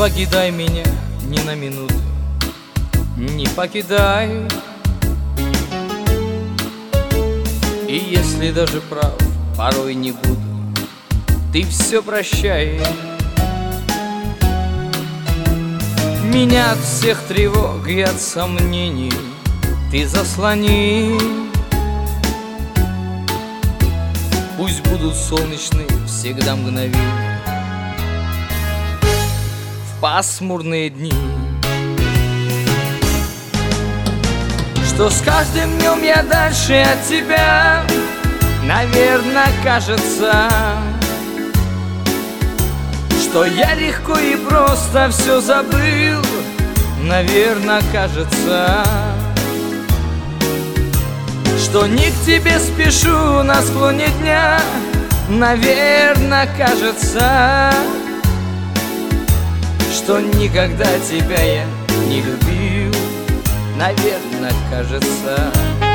покидай меня ни на минуту, не покидай. И если даже прав порой не буду, ты все прощай. Меня от всех тревог и от сомнений ты заслони. Пусть будут солнечные всегда мгновения в пасмурные дни. Что с каждым днем я дальше от тебя, наверное, кажется, что я легко и просто все забыл, наверное, кажется, что не к тебе спешу на склоне дня, наверное, кажется, что никогда тебя я не любил, наверное, кажется.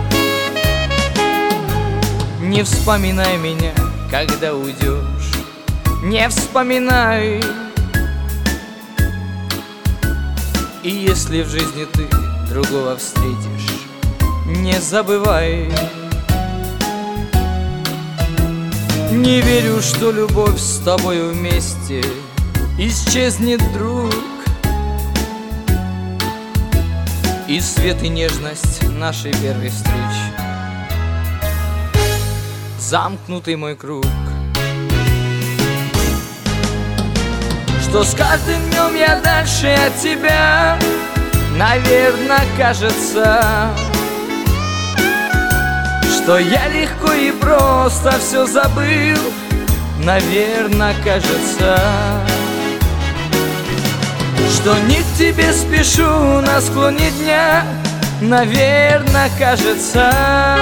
Не вспоминай меня, когда уйдешь, не вспоминай. И если в жизни ты другого встретишь, не забывай. Не верю, что любовь с тобой вместе исчезнет вдруг, и свет и нежность нашей первой встречи, замкнутый мой круг. Что с каждым днем я дальше от тебя, наверное, кажется, что я легко и просто все забыл, наверное, кажется, что не к тебе спешу на склоне дня, наверное, кажется,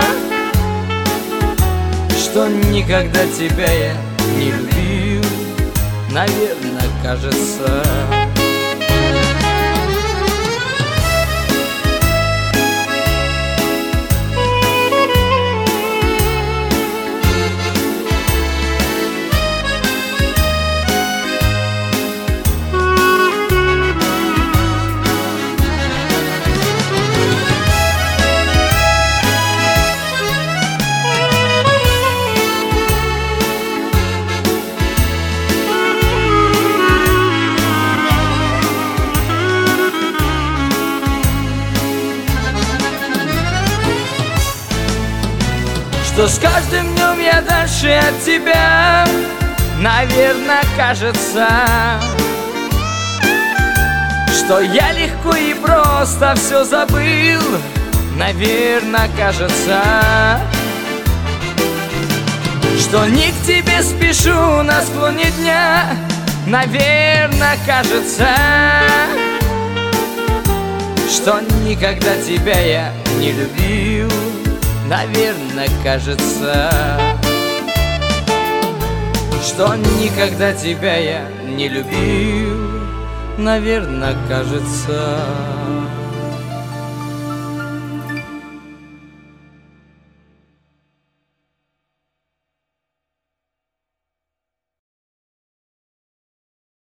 что никогда тебя я не любил, наверное, кажется. Что с каждым днем я дальше от тебя, наверное, кажется, что я легко и просто все забыл, наверное, кажется, что не к тебе спешу на склоне дня, наверное, кажется, что никогда тебя я не любил, наверное, кажется, что никогда тебя я не любил, наверное, кажется.